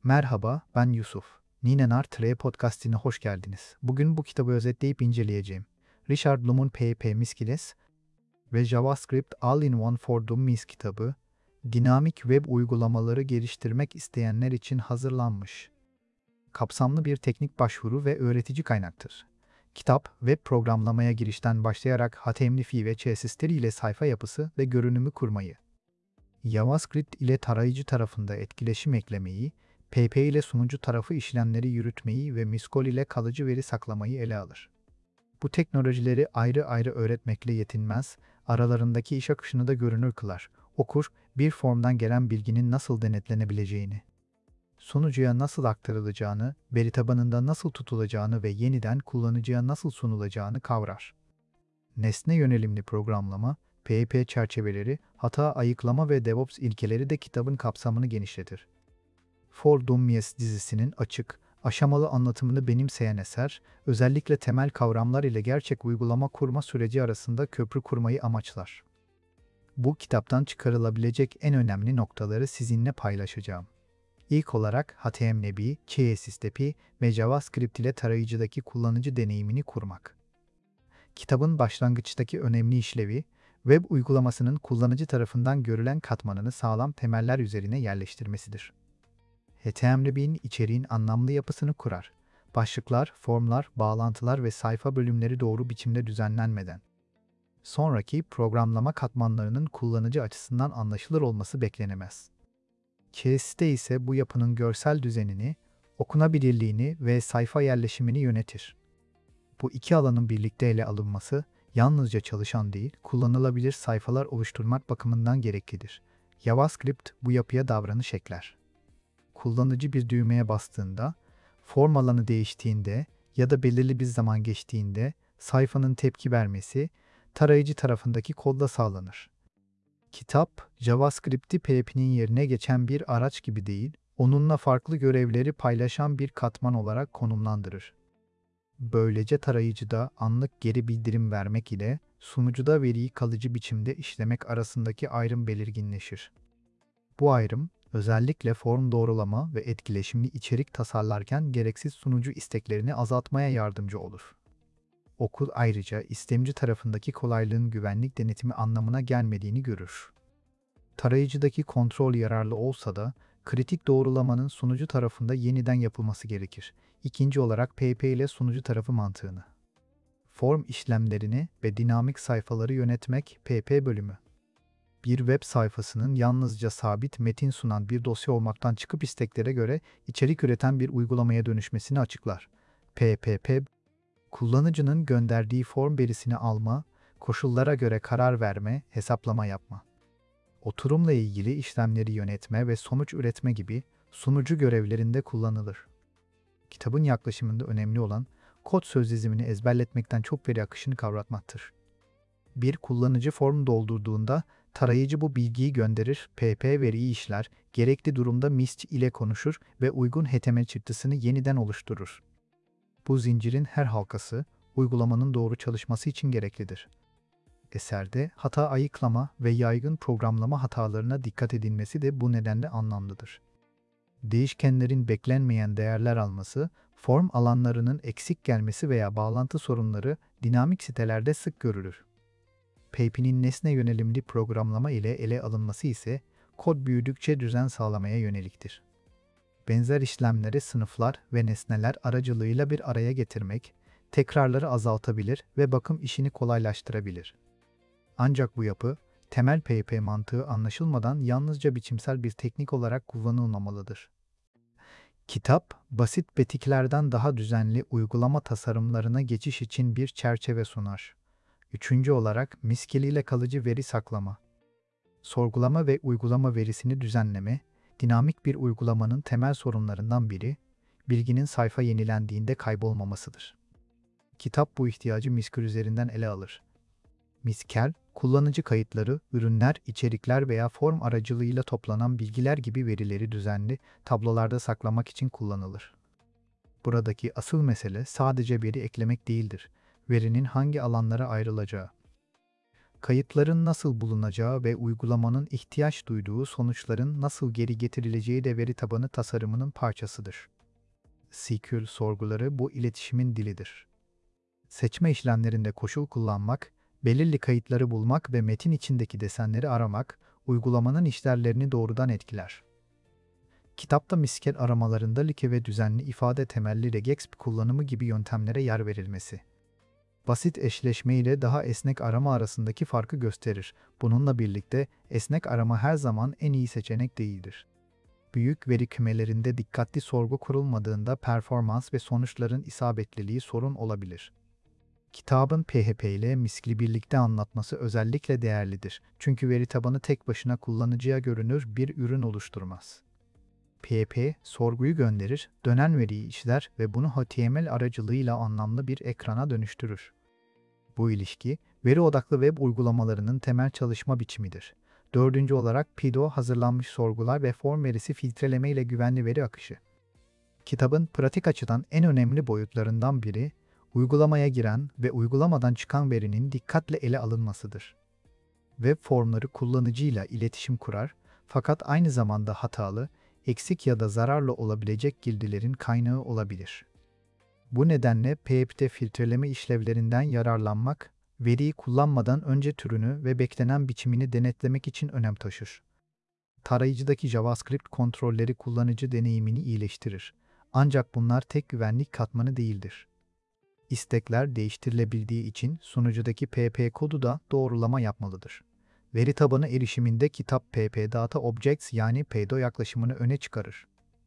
Merhaba, ben Yusuf. Ninenar Podcast'ine hoş geldiniz. Bugün bu kitabı özetleyip inceleyeceğim. Richard Bloom'un PHP Miskiles ve JavaScript All-in-One for Dummies kitabı, dinamik web uygulamaları geliştirmek isteyenler için hazırlanmış. Kapsamlı bir teknik başvuru ve öğretici kaynaktır. Kitap, web programlamaya girişten başlayarak HTML5 ve CSS ile sayfa yapısı ve görünümü kurmayı, JavaScript ile tarayıcı tarafında etkileşim eklemeyi, PHP ile sunucu tarafı işlemleri yürütmeyi ve Miskol ile kalıcı veri saklamayı ele alır. Bu teknolojileri ayrı ayrı öğretmekle yetinmez, aralarındaki iş akışını da görünür kılar. Okur, bir formdan gelen bilginin nasıl denetlenebileceğini, sunucuya nasıl aktarılacağını, veri tabanında nasıl tutulacağını ve yeniden kullanıcıya nasıl sunulacağını kavrar. Nesne yönelimli programlama, PHP çerçeveleri, hata ayıklama ve DevOps ilkeleri de kitabın kapsamını genişletir. For Dummies dizisinin açık, aşamalı anlatımını benimseyen eser, özellikle temel kavramlar ile gerçek uygulama kurma süreci arasında köprü kurmayı amaçlar. Bu kitaptan çıkarılabilecek en önemli noktaları sizinle paylaşacağım. İlk olarak HTML, CSS ve JavaScript ile tarayıcıdaki kullanıcı deneyimini kurmak. Kitabın başlangıçtaki önemli işlevi, web uygulamasının kullanıcı tarafından görülen katmanını sağlam temeller üzerine yerleştirmesidir. HTML5'in içeriğin anlamlı yapısını kurar. Başlıklar, formlar, bağlantılar ve sayfa bölümleri doğru biçimde düzenlenmeden. Sonraki programlama katmanlarının kullanıcı açısından anlaşılır olması beklenemez. CSS'te ise bu yapının görsel düzenini, okunabilirliğini ve sayfa yerleşimini yönetir. Bu iki alanın birlikte ele alınması, yalnızca çalışan değil, kullanılabilir sayfalar oluşturmak bakımından gereklidir. JavaScript bu yapıya davranış ekler. Kullanıcı bir düğmeye bastığında, form alanı değiştiğinde ya da belirli bir zaman geçtiğinde sayfanın tepki vermesi, tarayıcı tarafındaki kodla sağlanır. Kitap, JavaScript'i PHP'nin yerine geçen bir araç gibi değil, onunla farklı görevleri paylaşan bir katman olarak konumlandırır. Böylece tarayıcıda anlık geri bildirim vermek ile sunucuda veriyi kalıcı biçimde işlemek arasındaki ayrım belirginleşir. Bu ayrım, özellikle form doğrulama ve etkileşimli içerik tasarlarken gereksiz sunucu isteklerini azaltmaya yardımcı olur. Okul ayrıca istemci tarafındaki kolaylığın güvenlik denetimi anlamına gelmediğini görür. Tarayıcıdaki kontrol yararlı olsa da, kritik doğrulamanın sunucu tarafında yeniden yapılması gerekir. İkinci olarak PHP ile sunucu tarafı mantığını. Form işlemlerini ve dinamik sayfaları yönetmek PHP bölümü. Bir web sayfasının yalnızca sabit metin sunan bir dosya olmaktan çıkıp isteklere göre içerik üreten bir uygulamaya dönüşmesini açıklar. PHP, kullanıcının gönderdiği form verisini alma, koşullara göre karar verme, hesaplama yapma, oturumla ilgili işlemleri yönetme ve sonuç üretme gibi sunucu görevlerinde kullanılır. Kitabın yaklaşımında önemli olan, kod söz dizimini ezberletmekten çok veri akışını kavratmaktır. Bir kullanıcı form doldurduğunda, tarayıcı bu bilgiyi gönderir, PHP veriyi işler, gerekli durumda MISC ile konuşur ve uygun HTML çıktısını yeniden oluşturur. Bu zincirin her halkası, uygulamanın doğru çalışması için gereklidir. Eserde hata ayıklama ve yaygın programlama hatalarına dikkat edilmesi de bu nedenle anlamlıdır. Değişkenlerin beklenmeyen değerler alması, form alanlarının eksik gelmesi veya bağlantı sorunları dinamik sitelerde sık görülür. PHP'nin nesne yönelimli programlama ile ele alınması ise kod büyüdükçe düzen sağlamaya yöneliktir. Benzer işlemleri sınıflar ve nesneler aracılığıyla bir araya getirmek, tekrarları azaltabilir ve bakım işini kolaylaştırabilir. Ancak bu yapı, temel PHP mantığı anlaşılmadan yalnızca biçimsel bir teknik olarak kullanılmamalıdır. Kitap, basit betiklerden daha düzenli uygulama tasarımlarına geçiş için bir çerçeve sunar. Üçüncü olarak Miskil ile kalıcı veri saklama. Sorgulama ve uygulama verisini düzenleme, dinamik bir uygulamanın temel sorunlarından biri, bilginin sayfa yenilendiğinde kaybolmamasıdır. Kitap bu ihtiyacı Miskil üzerinden ele alır. Miskel, kullanıcı kayıtları, ürünler, içerikler veya form aracılığıyla toplanan bilgiler gibi verileri düzenli tablolarda saklamak için kullanılır. Buradaki asıl mesele sadece veri eklemek değildir, verinin hangi alanlara ayrılacağı. Kayıtların nasıl bulunacağı ve uygulamanın ihtiyaç duyduğu sonuçların nasıl geri getirileceği de veri tabanı tasarımının parçasıdır. SQL sorguları bu iletişimin dilidir. Seçme işlemlerinde koşul kullanmak, belirli kayıtları bulmak ve metin içindeki desenleri aramak, uygulamanın işlevlerini doğrudan etkiler. Kitapta miskel aramalarında like ve düzenli ifade temelli regex kullanımı gibi yöntemlere yer verilmesi. Basit eşleşme ile daha esnek arama arasındaki farkı gösterir. Bununla birlikte esnek arama her zaman en iyi seçenek değildir. Büyük veri kümelerinde dikkatli sorgu kurulmadığında performans ve sonuçların isabetliliği sorun olabilir. Kitabın PHP ile miskli birlikte anlatması özellikle değerlidir. Çünkü veri tabanı tek başına kullanıcıya görünür bir ürün oluşturmaz. PHP, sorguyu gönderir, dönen veriyi işler ve bunu HTML aracılığıyla anlamlı bir ekrana dönüştürür. Bu ilişki, veri odaklı web uygulamalarının temel çalışma biçimidir. Dördüncü olarak PIDO, hazırlanmış sorgular ve form verisi filtreleme ile güvenli veri akışı. Kitabın pratik açıdan en önemli boyutlarından biri, uygulamaya giren ve uygulamadan çıkan verinin dikkatle ele alınmasıdır. Web formları kullanıcıyla iletişim kurar, fakat aynı zamanda hatalı, eksik ya da zararlı olabilecek girdilerin kaynağı olabilir. Bu nedenle PHP'de filtreleme işlevlerinden yararlanmak, veriyi kullanmadan önce türünü ve beklenen biçimini denetlemek için önem taşır. Tarayıcıdaki JavaScript kontrolleri kullanıcı deneyimini iyileştirir. Ancak bunlar tek güvenlik katmanı değildir. İstekler değiştirilebildiği için sunucudaki PHP kodu da doğrulama yapmalıdır. Veri tabanı erişiminde kitap PHP Data Objects yani PDO yaklaşımını öne çıkarır.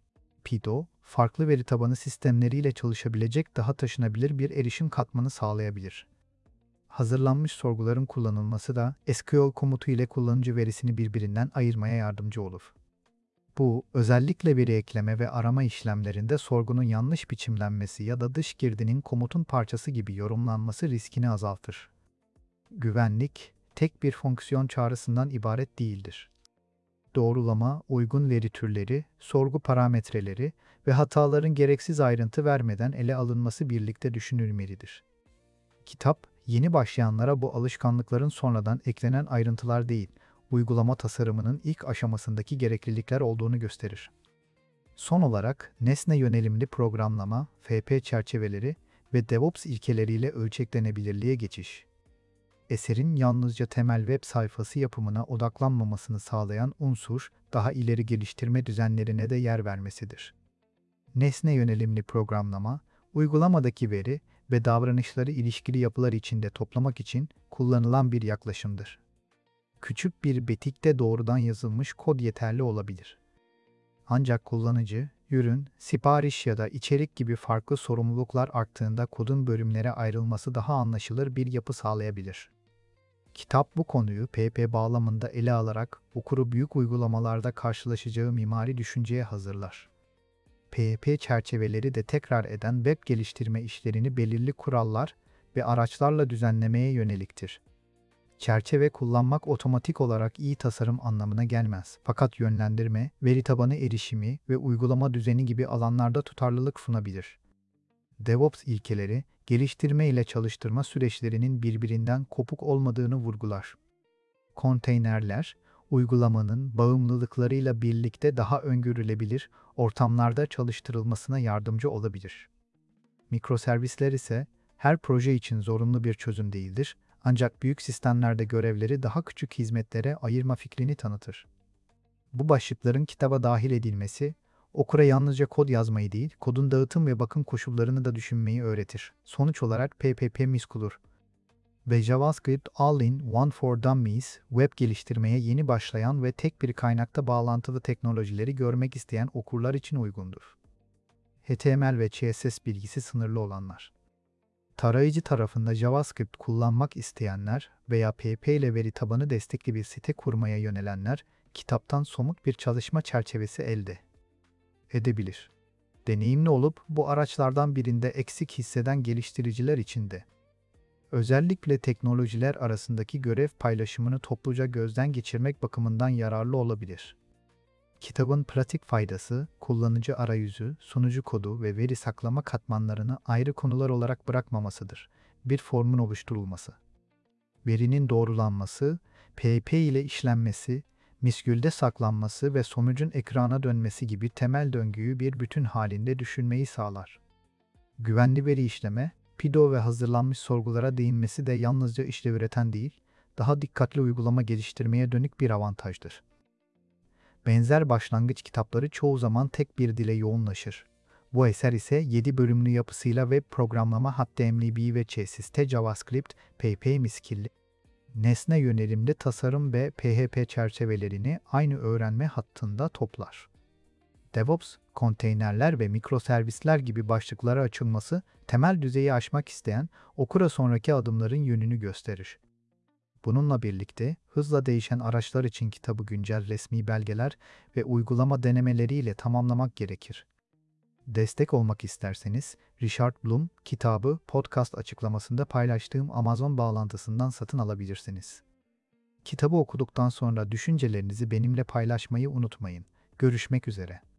PIDO, farklı veri tabanı sistemleriyle çalışabilecek daha taşınabilir bir erişim katmanı sağlayabilir. Hazırlanmış sorguların kullanılması da SQL komutu ile kullanıcı verisini birbirinden ayırmaya yardımcı olur. Bu, özellikle veri ekleme ve arama işlemlerinde sorgunun yanlış biçimlenmesi ya da dış girdinin komutun parçası gibi yorumlanması riskini azaltır. Güvenlik, tek bir fonksiyon çağrısından ibaret değildir. Doğrulama, uygun veri türleri, sorgu parametreleri ve hataların gereksiz ayrıntı vermeden ele alınması birlikte düşünülmelidir. Kitap, yeni başlayanlara bu alışkanlıkların sonradan eklenen ayrıntılar değil, uygulama tasarımının ilk aşamasındaki gereklilikler olduğunu gösterir. Son olarak, nesne yönelimli programlama, FP çerçeveleri ve DevOps ilkeleriyle ölçeklenebilirliğe geçiş. Eserin yalnızca temel web sayfası yapımına odaklanmamasını sağlayan unsur, daha ileri geliştirme düzenlerine de yer vermesidir. Nesne yönelimli programlama, uygulamadaki veri ve davranışları ilişkili yapılar içinde toplamak için kullanılan bir yaklaşımdır. Küçük bir betikte doğrudan yazılmış kod yeterli olabilir. Ancak kullanıcı, ürün, sipariş ya da içerik gibi farklı sorumluluklar arttığında kodun bölümlere ayrılması daha anlaşılır bir yapı sağlayabilir. Kitap bu konuyu PHP bağlamında ele alarak okuru büyük uygulamalarda karşılaşacağı mimari düşünceye hazırlar. PHP çerçeveleri de tekrar eden web geliştirme işlerini belirli kurallar ve araçlarla düzenlemeye yöneliktir. Çerçeve kullanmak otomatik olarak iyi tasarım anlamına gelmez. Fakat yönlendirme, veri tabanı erişimi ve uygulama düzeni gibi alanlarda tutarlılık sunabilir. DevOps ilkeleri, geliştirme ile çalıştırma süreçlerinin birbirinden kopuk olmadığını vurgular. Konteynerler, uygulamanın bağımlılıklarıyla birlikte daha öngörülebilir ortamlarda çalıştırılmasına yardımcı olabilir. Mikroservisler ise her proje için zorunlu bir çözüm değildir, ancak büyük sistemlerde görevleri daha küçük hizmetlere ayırma fikrini tanıtır. Bu başlıkların kitaba dahil edilmesi, okura yalnızca kod yazmayı değil, kodun dağıtım ve bakım koşullarını da düşünmeyi öğretir. Sonuç olarak PHP miskulur ve JavaScript All-in-One for Dummies, web geliştirmeye yeni başlayan ve tek bir kaynakta bağlantılı teknolojileri görmek isteyen okurlar için uygundur. HTML ve CSS bilgisi sınırlı olanlar. Tarayıcı tarafında JavaScript kullanmak isteyenler veya PHP ile veri tabanı destekli bir site kurmaya yönelenler, kitaptan somut bir çalışma çerçevesi elde edebilir. Deneyimli olup bu araçlardan birinde eksik hisseden geliştiriciler için de özellikle teknolojiler arasındaki görev paylaşımını topluca gözden geçirmek bakımından yararlı olabilir. Kitabın pratik faydası, kullanıcı arayüzü, sunucu kodu ve veri saklama katmanlarını ayrı konular olarak bırakmamasıdır. Bir formun oluşturulması. verinin doğrulanması, PHP ile işlenmesi, miskülde saklanması ve sonucun ekrana dönmesi gibi temel döngüyü bir bütün halinde düşünmeyi sağlar. Güvenli veri işleme, PIDO ve hazırlanmış sorgulara değinmesi de yalnızca işlev üreten değil, daha dikkatli uygulama geliştirmeye dönük bir avantajdır. Benzer başlangıç kitapları çoğu zaman tek bir dile yoğunlaşır. Bu eser ise 7 bölümlü yapısıyla web programlama, HTML ve CSS, JavaScript, PHP miskilli, nesne yönelimli tasarım ve PHP çerçevelerini aynı öğrenme hattında toplar. DevOps, konteynerler ve mikroservisler gibi başlıklara açılması, temel düzeyi aşmak isteyen okura sonraki adımların yönünü gösterir. Bununla birlikte hızla değişen araçlar için kitabı güncel resmi belgeler ve uygulama denemeleriyle tamamlamak gerekir. Destek olmak isterseniz Richard Bloom kitabı podcast açıklamasında paylaştığım Amazon bağlantısından satın alabilirsiniz. Kitabı okuduktan sonra düşüncelerinizi benimle paylaşmayı unutmayın. Görüşmek üzere.